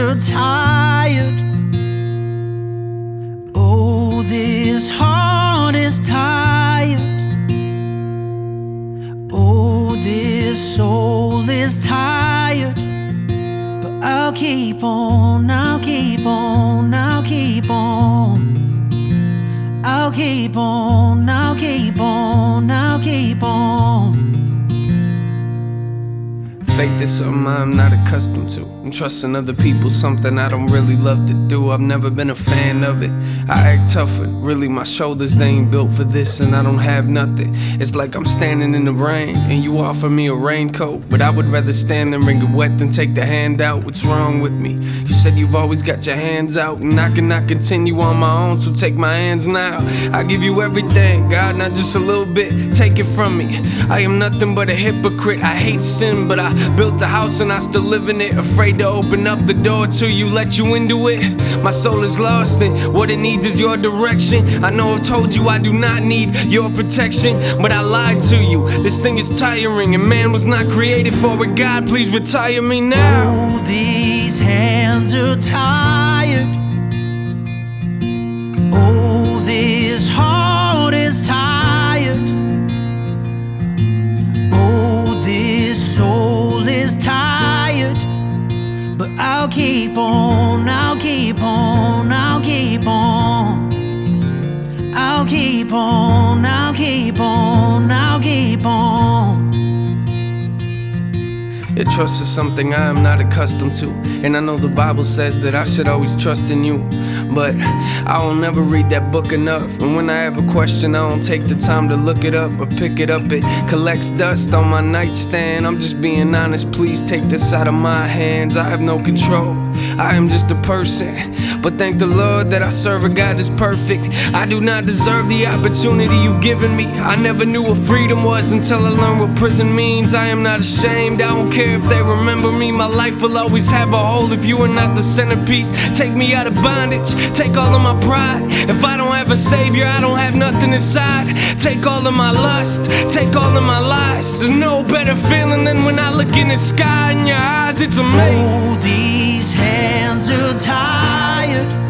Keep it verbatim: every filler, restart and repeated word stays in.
are tired. Oh, this heart is tired. Oh, this soul is tired. But I'll keep on, I'll keep on, I'll keep on. I'll keep on, I'll keep on, I'll keep on. Faith is something I'm not accustomed to. I'm trusting other people, something I don't really love to do. I've never been a fan of it. I act tough, but really my shoulders, they ain't built for this, and I don't have nothing. It's like I'm standing in the rain, and you offer me a raincoat, but I would rather stand and wring it wet than take the hand out. What's wrong with me? You said you've always got your hands out, and I cannot continue on my own, so take my hands now. I give you everything, God, not just a little bit. Take it from me. I am nothing but a hypocrite. I hate sin, but I built a house and I still live in it. Afraid to open up the door to you, let you into it. My soul is lost and what it needs is your direction. I know I've told you I do not need your protection, but I lied to you. This thing is tiring and man was not created for it. God, please retire me now. Oh, these hands are tired. Oh, this heart is tired. Oh, this soul is tired. But I'll keep on, I'll keep on, I'll keep on. I'll keep on, I'll keep on, I'll keep on. Your trust is something I am not accustomed to, and I know the Bible says that I should always trust in you, but I will never read that book enough. And when I have a question, I don't take the time to look it up or pick it up. It collects dust on my nightstand. I'm just being honest, please take this out of my hands. I have no control, I am just a person, but thank the Lord that I serve a God that's perfect. I do not deserve the opportunity you've given me. I never knew what freedom was until I learned what prison means. I am not ashamed, I don't care if they remember me. My life will always have a hole if you are not the centerpiece. Take me out of bondage, take all of my pride. If I don't have a savior, I don't have nothing inside. Take all of my lust, take all of my lies. There's no better feeling than when I look in the sky in your eyes. It's amazing. Oh, these hands are tired.